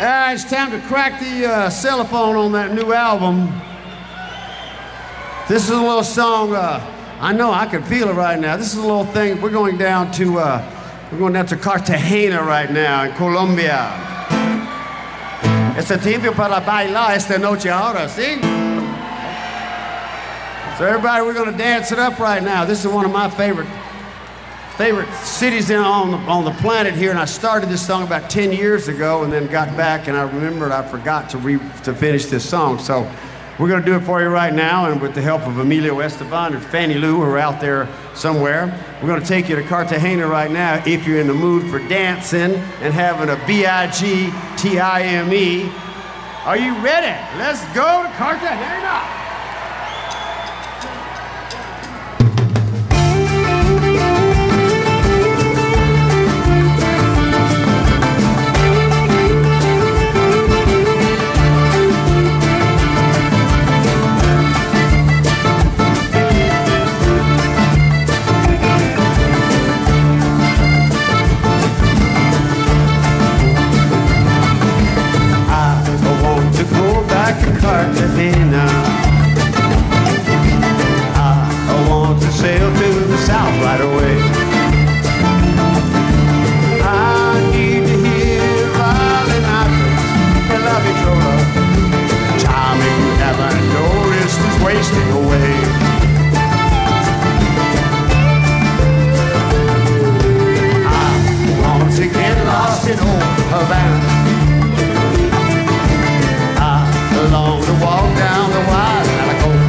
It's time to crack the cellophone on that new album. This is a little song, I know I can feel it right now. This is a little thing, we're going down to Cartagena right now in Colombia. Este tiempo para bailar esta noche ahora, ¿sí? So everybody, we're gonna dance it up right now. This is one of my favorite cities on the planet here, and I started this song about 10 years ago and then got back and I remembered I forgot to finish this song. So we're going to do it for you right now, and with the help of Emilio Esteban and Fannie Lou, who are out there somewhere, we're going to take you to Cartagena right now if you're in the mood for dancing and having a bigtime. Are you ready? Let's go to Cartagena. Cartagena. I want to sail to the south right away. I need to hear Rolling Islands and La Vitrola. Time you haven't noticed is wasting away. I want to get lost in old Havana. Along to walk down the wide Malecón.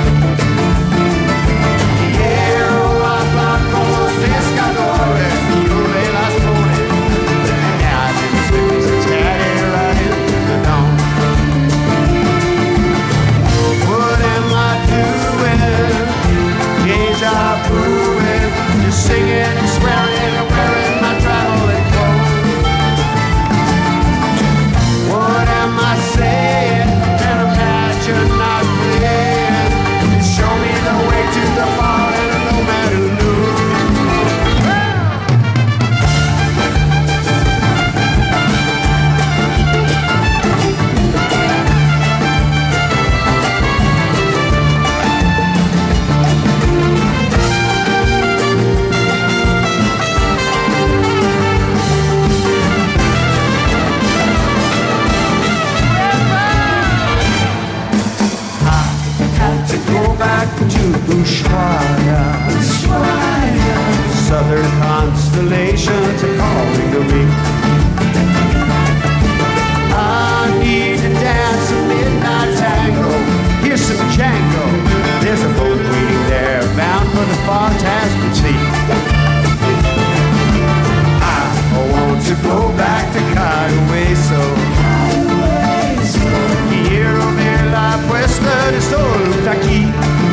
Quiero hablar con los pescadores de las flores. Guys in slippers and scattered right into the dawn. What am I doing? Deja vu, just singing and swearing and wearing my traveling clothes. What am I saying? You're not playing. Show me the way to the bar and a nomad who knew. Ushuaia. Southern constellations are calling to me. I need to dance a midnight tango. Here's some Django. There's a boat waiting there, bound for the far Tasman Sea. I want to go back to Cahueso. Quiero ver la puesta de sol aquí.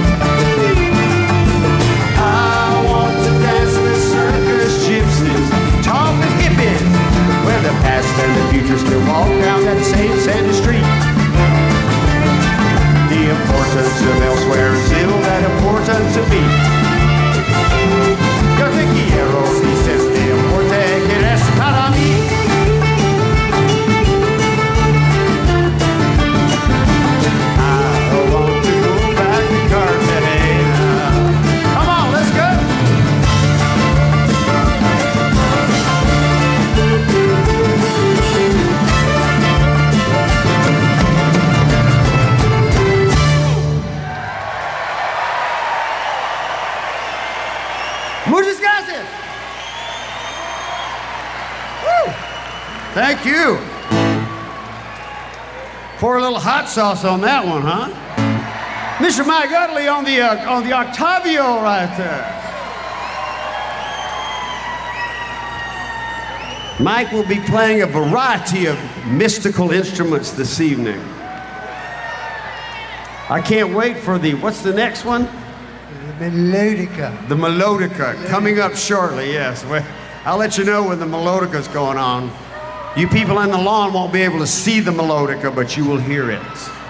Where the past and the future still walk down that same sandy street. The importance of elsewhere is still that important to me. Yo te quiero, dices, te importe que eres para mí. I want to go back to Cartagena. Come on, let's go. Muchas gracias. Woo. Thank you. Pour a little hot sauce on that one, huh? Mr. Mike Utley on the Octavio right there. Mike will be playing a variety of mystical instruments this evening. I can't wait for what's the next one? The melodica. The melodica, coming up shortly, yes. I'll let you know when the melodica's going on. You people on the lawn won't be able to see the melodica, but you will hear it.